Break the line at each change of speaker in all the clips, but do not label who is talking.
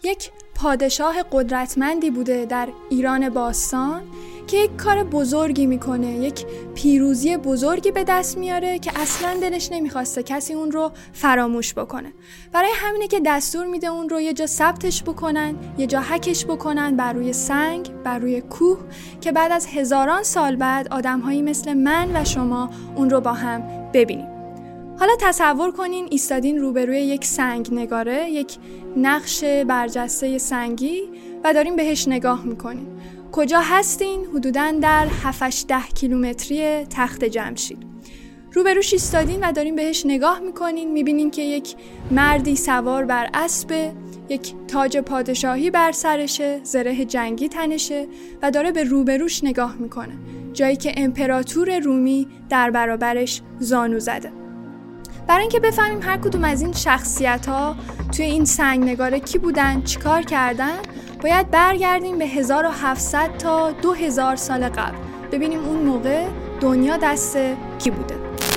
یک پادشاه قدرتمندی بوده در ایران باستان که یک کار بزرگی میکنه، یک پیروزی بزرگی به دست میاره که اصلا دلش نمیخواسته کسی اون رو فراموش بکنه. برای همینه که دستور میده اون رو یه جا ثبتش بکنن، یه جا حکش بکنن بر روی سنگ، بر روی کوه، که بعد از هزاران سال بعد آدم‌هایی مثل من و شما اون رو با هم ببینیم. حالا تصور کنین ایستادین روبروی یک سنگ نگاره، یک نقش برجسته سنگی و دارین بهش نگاه میکنین. کجا هستین؟ حدوداً در 7-10 کیلومتری تخت جمشید. روبروش ایستادین و دارین بهش نگاه میکنین. میبینین که یک مردی سوار بر اسب، یک تاج پادشاهی بر سرشه، زره جنگی تنشه و داره به روبروش نگاه میکنه، جایی که امپراتور رومی در برابرش زانو زده. برای اینکه بفهمیم هر کدوم از این شخصیت‌ها توی این سنگ نگاره کی بودن، چیکار کردن، باید برگردیم به 1700 تا 2000 سال قبل، ببینیم اون موقع دنیا دست کی بوده.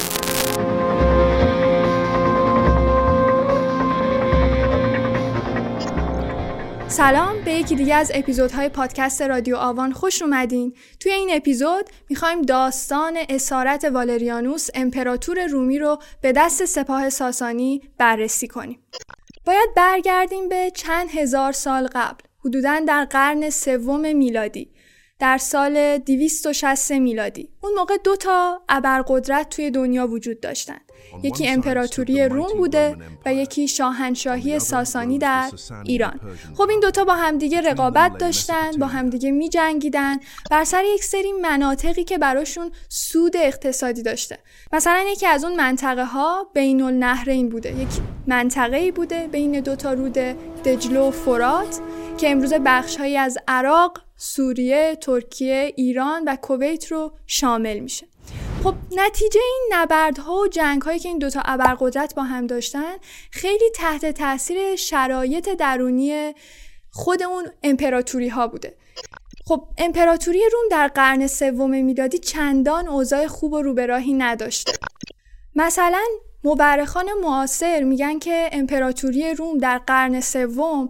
سلام، به یکی دیگه از اپیزودهای پادکست رادیو آوان خوش اومدین. توی این اپیزود میخوایم داستان اسارت والریانوس امپراتور رومی رو به دست سپاه ساسانی بررسی کنیم. باید برگردیم به چند هزار سال قبل، حدوداً در قرن 3 میلادی، در سال 260 میلادی. اون موقع 2 ابرقدرت توی دنیا وجود داشتن. یکی امپراتوری روم بوده و یکی شاهنشاهی ساسانی در ایران. خب این 2 با همدیگه رقابت داشتن، با همدیگه می جنگیدن بر سر یک سری مناطقی که براشون سود اقتصادی داشته. مثلا یکی از اون منطقه ها بین النهرین بوده، یک منطقه‌ای بوده بین 2 رود دجله و فرات که امروز بخش‌هایی از عراق، سوریه، ترکیه، ایران و کویت رو شامل میشه. خب نتیجه این نبردها و جنگ‌هایی که این 2 ابرقدرت با هم داشتن خیلی تحت تاثیر شرایط درونی خود اون امپراتوری ها بوده. خب امپراتوری روم در قرن 3 میلادی چندان اوضاع خوب و رو به راهی نداشته. مثلا مورخان معاصر میگن که امپراتوری روم در قرن 3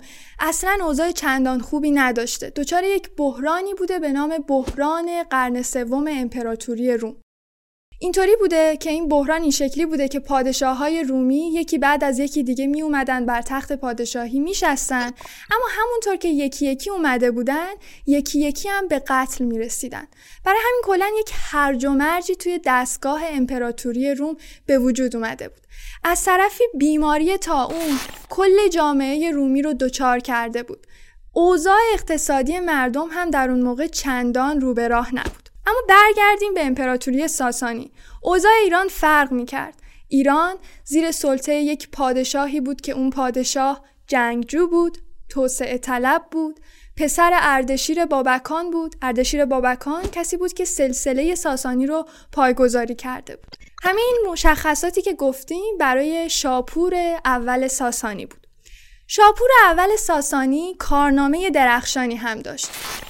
اصلا اوضاع چندان خوبی نداشته. دچار یک بحرانی بوده به نام بحران قرن 3 امپراتوری روم. اینطوری بوده که این بحران این شکلی بوده که پادشاه‌های رومی یکی بعد از یکی دیگه می اومدن بر تخت پادشاهی میشستن، اما همونطور که یکی یکی اومده بودن یکی یکی هم به قتل میرسیدن. برای همین کلاً یک هرج و مرجی توی دستگاه امپراتوری روم به وجود اومده بود. از طرفی بیماری طاعون کل جامعه رومی رو دچار کرده بود. اوضاع اقتصادی مردم هم در اون موقع چندان رو به راه نبود. اما برگردیم به امپراتوری ساسانی. اوضاع ایران فرق می‌کرد. ایران زیر سلطه یک پادشاهی بود که اون پادشاه جنگجو بود، توسعه طلب بود، پسر اردشیر بابکان بود. اردشیر بابکان کسی بود که سلسله ساسانی رو پایگذاری کرده بود. همین مشخصاتی که گفتیم برای شاپور اول ساسانی بود. شاپور اول ساسانی کارنامه درخشانی هم داشت.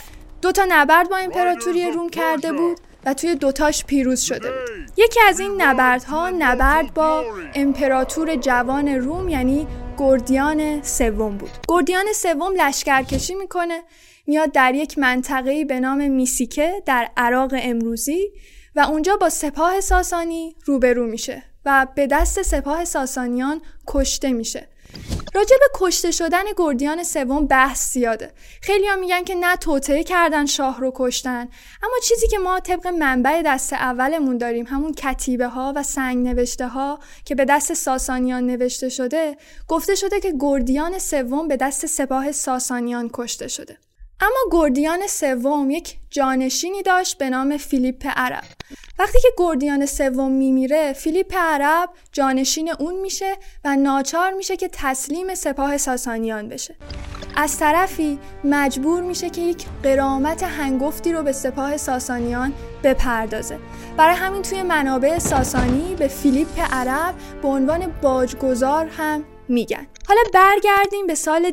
2 نبرد با امپراتوری روم کرده بود و توی 2 پیروز شده بود. یکی از این نبردها نبرد با امپراتور جوان روم یعنی گردیان 3 بود. گردیان 3 لشکرکشی میکنه، میاد در یک منطقه‌ای به نام میسیکه در عراق امروزی و اونجا با سپاه ساسانی روبرو میشه و به دست سپاه ساسانیان کشته میشه. راجع به کشته شدن گردیان 3 بحث زیاده. خیلی ها میگن که نه توطئه کردن شاه رو کشتن، اما چیزی که ما طبق منبع دست اولمون داریم، همون کتیبه ها و سنگ نوشته ها که به دست ساسانیان نوشته شده، گفته شده که گردیان 3 به دست سپاه ساسانیان کشته شده. اما گردیان 3 یک جانشینی داشت به نام فیلیپ عرب. وقتی که گردیان 3 میمیره، فیلیپ عرب جانشین اون میشه و ناچار میشه که تسلیم سپاه ساسانیان بشه. از طرفی مجبور میشه که یک غرامت هنگفتی رو به سپاه ساسانیان بپردازه. برای همین توی منابع ساسانی به فیلیپ عرب به عنوان باجگزار هم میگن. حالا برگردیم به سال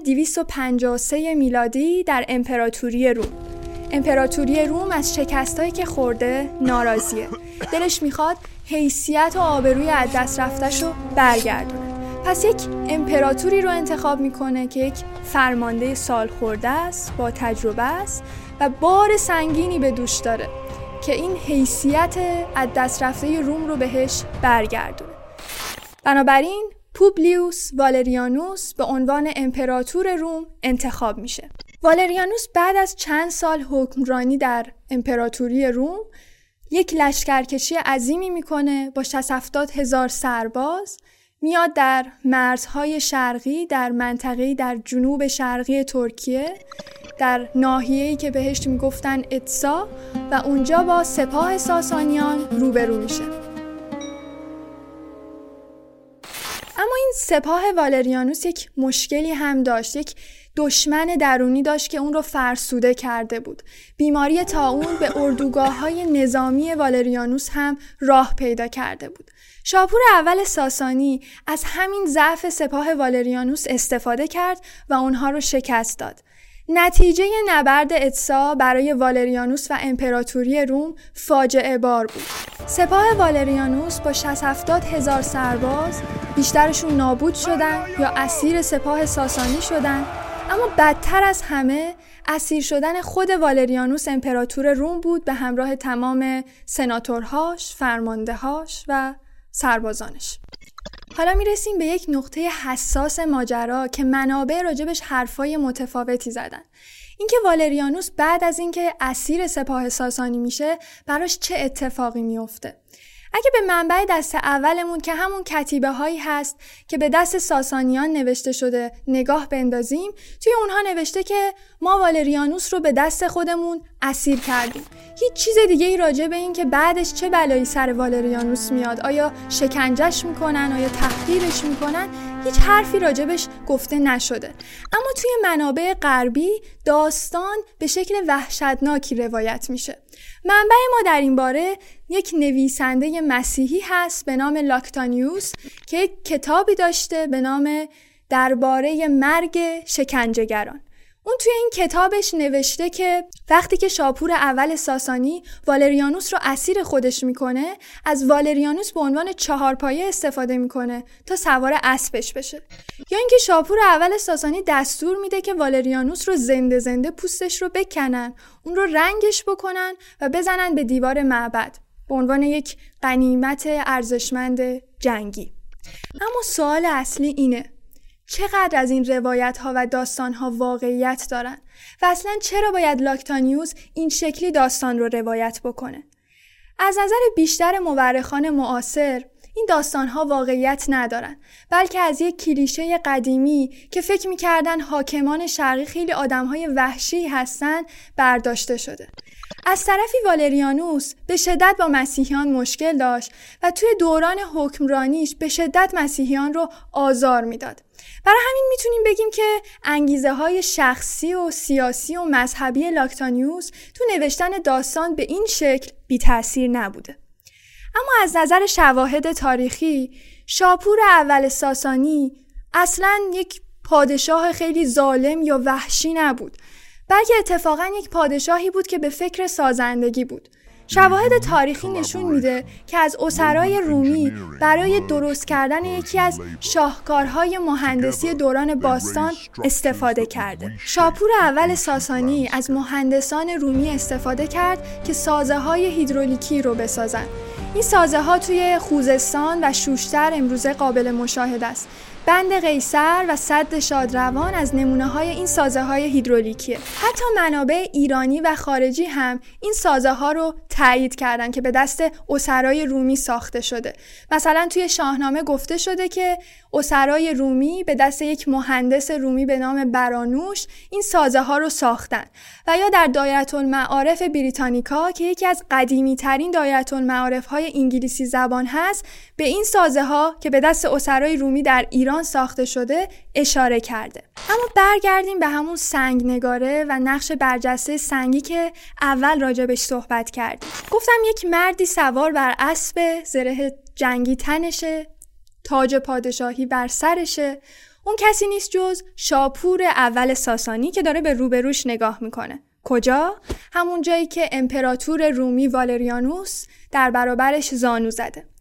253 میلادی در امپراتوری روم. امپراتوری روم از شکستایی که خورده ناراضیه. دلش میخواد حیثیت و آبروی از دست رفته‌شو برگردونه. پس یک امپراتوری رو انتخاب میکنه که یک فرمانده سالخورده است، با تجربه است و بار سنگینی به دوش داره که این حیثیت از دست رفته روم رو بهش برگردونه. بنابراین پوبلیوس والریانوس به عنوان امپراتور روم انتخاب میشه. والریانوس بعد از چند سال حکمرانی در امپراتوری روم یک لشکرکشی عظیمی میکنه با 60,000 سرباز، میاد در مرزهای شرقی، در منطقه‌ای در جنوب شرقی ترکیه، در ناحیه‌ای که بهش میگفتن اتسا، و اونجا با سپاه ساسانیان روبرو میشه. اما این سپاه والریانوس یک مشکلی هم داشت، یک دشمن درونی داشت که اون رو فرسوده کرده بود. بیماری طاعون به اردوگاه‌های نظامی والریانوس هم راه پیدا کرده بود. شاپور اول ساسانی از همین ضعف سپاه والریانوس استفاده کرد و اونها رو شکست داد. نتیجه نبرد اتسا برای والریانوس و امپراتوری روم فاجعه بار بود. سپاه والریانوس با 60,000 سرباز بیشترشون نابود شدن یا اسیر سپاه ساسانی شدن، اما بدتر از همه اسیر شدن خود والریانوس امپراتور روم بود به همراه تمام سناتورهاش، فرماندهاش و سربازانش. حالا میرسیم به یک نقطه حساس ماجرا که منابع راجبش حرفای متفاوتی زدن. اینکه والریانوس بعد از اینکه اسیر سپاه ساسانی میشه براش چه اتفاقی میفته. اگه به منبع دست اولمون که همون کتیبه هایی هست که به دست ساسانیان نوشته شده نگاه بندازیم، توی اونها نوشته که ما والریانوس رو به دست خودمون اسیر کردیم. هیچ چیز دیگه ای راجع به این که بعدش چه بلایی سر والریانوس میاد، آیا شکنجش میکنن، آیا تحقیرش میکنن، هیچ حرفی راجبش گفته نشده. اما توی منابع غربی داستان به شکل وحشتناکی روایت میشه. منبع ما در این باره یک نویسنده مسیحی هست به نام لاکتانیوس که یک کتابی داشته به نام درباره مرگ شکنجهگران. اون توی این کتابش نوشته که وقتی که شاپور اول ساسانی والریانوس رو اسیر خودش میکنه، از والریانوس به عنوان چهارپایه استفاده میکنه تا سوار اسبش بشه. یا اینکه شاپور اول ساسانی دستور میده که والریانوس رو زنده زنده پوستش رو بکنن، اون رو رنگش بکنن و بزنن به دیوار معبد به عنوان یک غنیمت ارزشمند جنگی. اما سوال اصلی اینه: چقدر از این روایت ها و داستان ها واقعیت دارن و اصلا چرا باید لاکتانیوس این شکلی داستان رو روایت بکنه؟ از نظر بیشتر مورخان معاصر این داستان ها واقعیت ندارن، بلکه از یک کلیشه قدیمی که فکر میکردن حاکمان شرقی خیلی آدم های وحشی هستن برداشته شده. از طرفی والریانوس به شدت با مسیحیان مشکل داشت و توی دوران حکمرانیش به شدت مسیحیان رو آزار میداد. برای همین میتونیم بگیم که انگیزه های شخصی و سیاسی و مذهبی لاکتانیوس تو نوشتن داستان به این شکل بی تأثیر نبوده. اما از نظر شواهد تاریخی، شاپور اول ساسانی اصلاً یک پادشاه خیلی ظالم یا وحشی نبود، بلکه اتفاقاً یک پادشاهی بود که به فکر سازندگی بود. شواهد تاریخی نشون میده که از اسرای رومی برای درست کردن یکی از شاهکارهای مهندسی دوران باستان استفاده کرده. شاپور اول ساسانی از مهندسان رومی استفاده کرد که سازه‌های هیدرولیکی رو بسازن. این سازه‌ها توی خوزستان و شوشتر امروزه قابل مشاهده است. بند قیصر و سد شادروان از نمونه‌های این سازه‌های هیدرولیکیه. حتی منابع ایرانی و خارجی هم این سازه‌ها رو تایید کردن که به دست اسرای رومی ساخته شده. مثلا توی شاهنامه گفته شده که اسرای رومی به دست یک مهندس رومی به نام برانوش این سازه‌ها رو ساختن. و یا در دایرةالمعارف بریتانیکا که یکی از قدیمی‌ترین دایرةالمعارف‌های انگلیسی زبان هست، به این سازه‌ها که به دست اسرای رومی در ایران ساخته شده اشاره کرده. اما برگردیم به همون سنگ نگاره و نقش برجسته سنگی که اول راجبش صحبت کردیم. گفتم یک مردی سوار بر اسب، زره جنگی تنشه، تاج پادشاهی بر سرشه. اون کسی نیست جز شاپور اول ساسانی که داره به روبروش نگاه میکنه. کجا؟ همون جایی که امپراتور رومی والریانوس در برابرش زانو زده.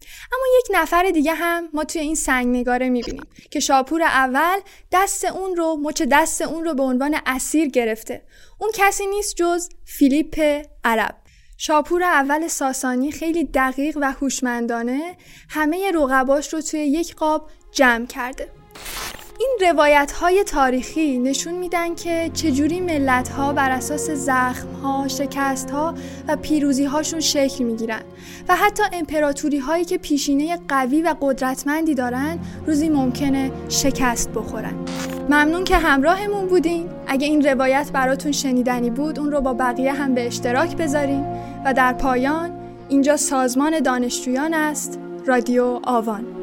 اما یک نفر دیگه هم ما توی این سنگنگاره میبینیم که شاپور اول مچ دست اون رو به عنوان اسیر گرفته. اون کسی نیست جز فیلیپ عرب. شاپور اول ساسانی خیلی دقیق و هوشمندانه همه رقباش رو توی یک قاب جمع کرده. این روایت‌های تاریخی نشون میدن که چجوری ملت‌ها بر اساس زخم‌ها، شکست‌ها و پیروزی‌هاشون شکل میگیرن و حتی امپراتوری‌هایی که پیشینه قوی و قدرتمندی دارن روزی ممکنه شکست بخورن. ممنون که همراهمون بودین. اگه این روایت براتون شنیدنی بود اون رو با بقیه هم به اشتراک بذارین و در پایان اینجا سازمان دانشجویان است، رادیو آوان.